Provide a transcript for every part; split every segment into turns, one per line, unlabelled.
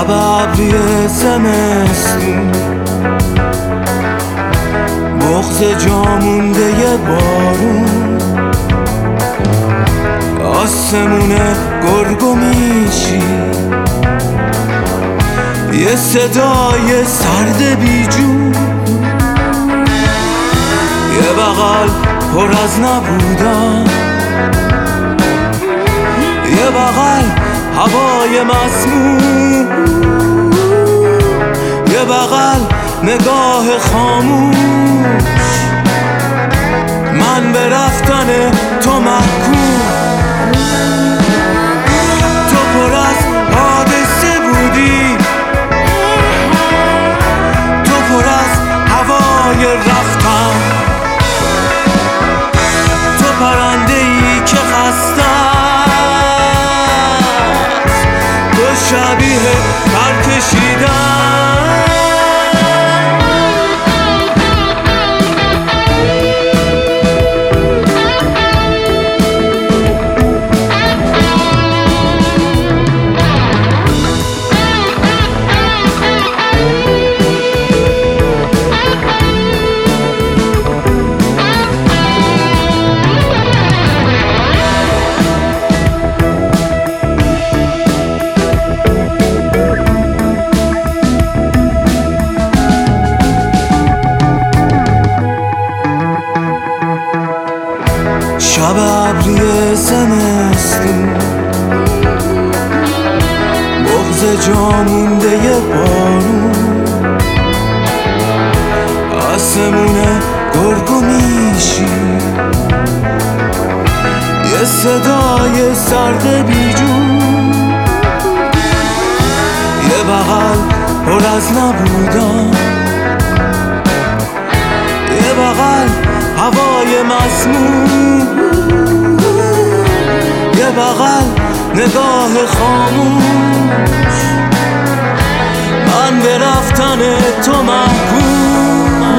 شب ابری زمستون، بغض جامونده بارون، آسمون گرگو میشی، یه صدای سرد بیجون، یه بغل پر از نبودن، یه بغل هوای مسموم، یه بغل نگاه خاموش، من به رفتن تو محکوم. تو پر از حادثه بودی، تو پر از هوای رفتن، تو پرنده ای که خسته است، تو شبیه پر کشیدن. شب ابری زمستون، بغض جامونده بارون، آسمون گرگو میشی، یه صدای سرد بیجون، یه بغل پر از نبودن، یه بغل هوای مسموم، یه بغل نگاه خاموش، من به رفتن تو محکوم.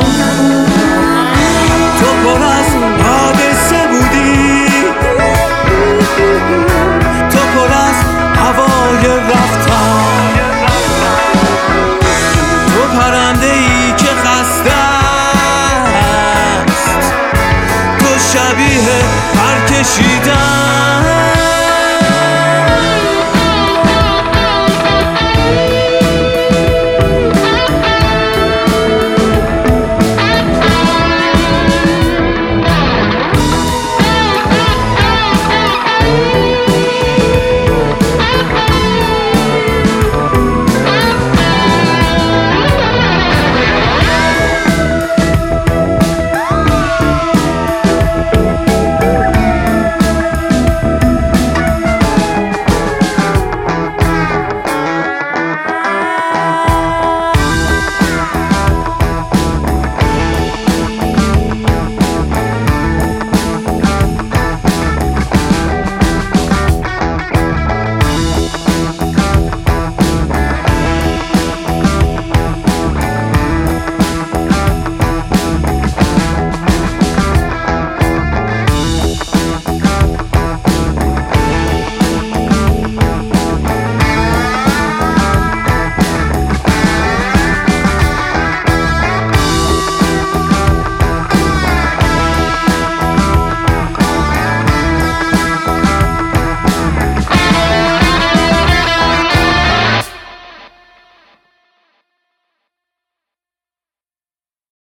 تو پر از حادثه بودی، تو پر از هوای رفتن، تو پرنده ای که خسته است، تو شبیه پر کشیدن.